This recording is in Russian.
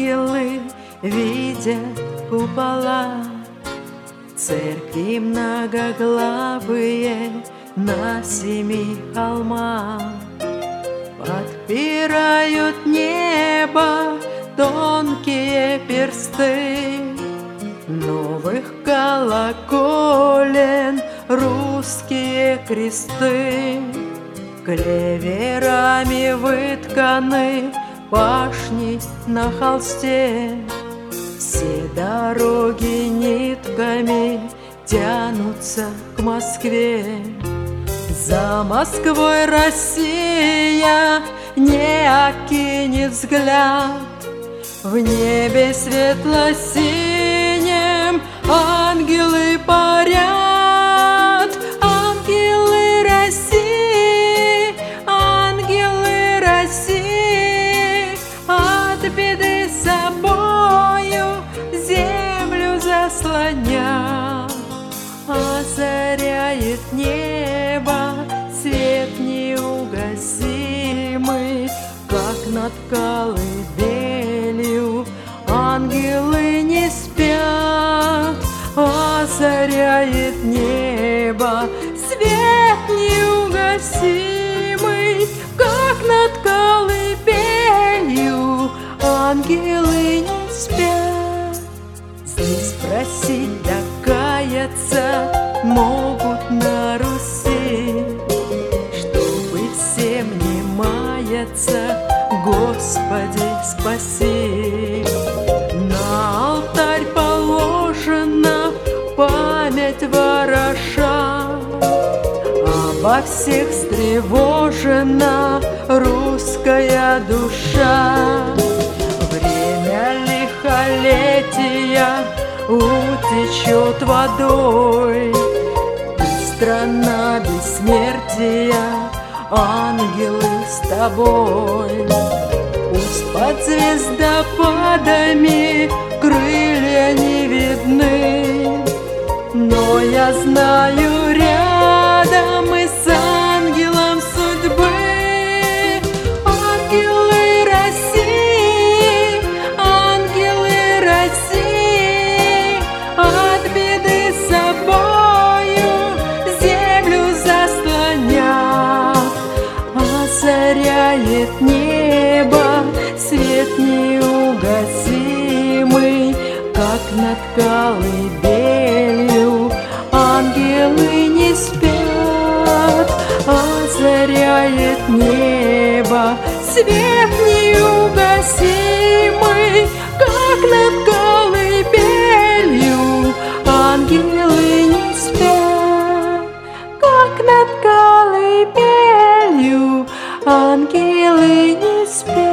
ангелы видят купола, церкви многоглавые на 7 холмах. Подпирают небо тонкие персты новых колоколен, русские кресты. Клеверами вытканы пашни на холсте, все дороги нитками тянутся к Москве. За Москвой Россия не окинет взгляд, в небе светло-синем ангелы парят. Ангелы России, ангелы России, от беды собою землю заслоня. Озаряет небо свет неугасимый, как над колыбелью ангелы не спят. Озаряет небо свет неугасимый, как над колыбелью ангелы не спят. Здесь просить да каяться могут на Руси, чтобы всем не маяться, Господи, спаси. На алтарь положена память вороша, обо всех встревожена русская душа. Время лихолетия утечет водой, ты страна бессмертия, ангелы с тобой. Пусть под звездопадами крылья не видны, но я знаю, рядом мы с ангелом судьбы. Ангелы России, ангелы России, от беды собою землю заслоня. Озаряет небо свет неугасимый, как над колыбелью ангелы не спят. Озаряет небо свет неугасимый, как над колыбелью ангелы не спят. Как над колыбелью ангелы не спят.